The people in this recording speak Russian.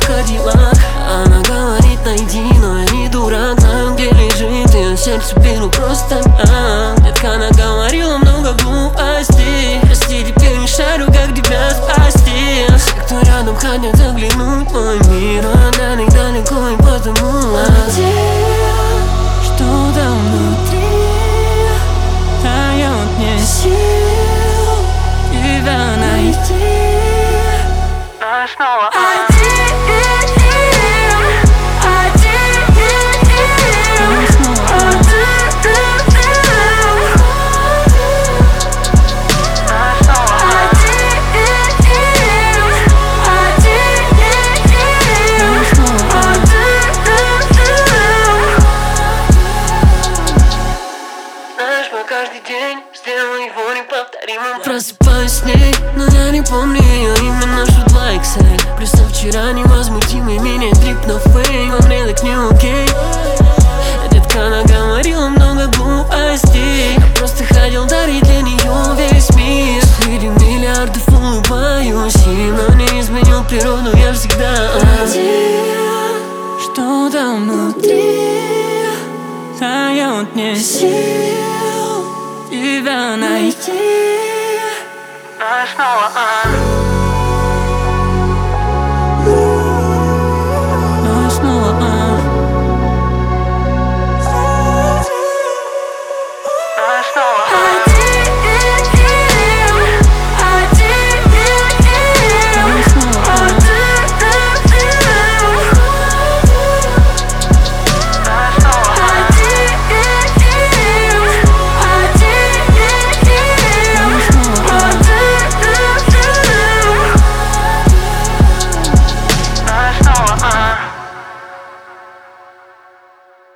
Кадиллак. Она говорит, найди, но я не дурак. Знаю, где лежит ее сердце, беру просто так. Детка, она говорила много глупостей. Прости, теперь не шарю, как тебя спасти. Все, кто рядом, хотят заглянуть в мой мир, а до них далеко, и потому что там внутри дает мне сил тебя найти. снова каждый день сделаю его неповторимым. Просыпаюсь с ней, но я не помню ее имя. Ношу 2XL. Плюс со вчера невозмутимый меня трип на фейм. А мне так не окей. Детка, она говорила много глупостей. Я просто хотел дарить для нее весь мир. Среди миллиардов улыбаюсь им, но не изменил природу я всегда что там внутри дает мне сил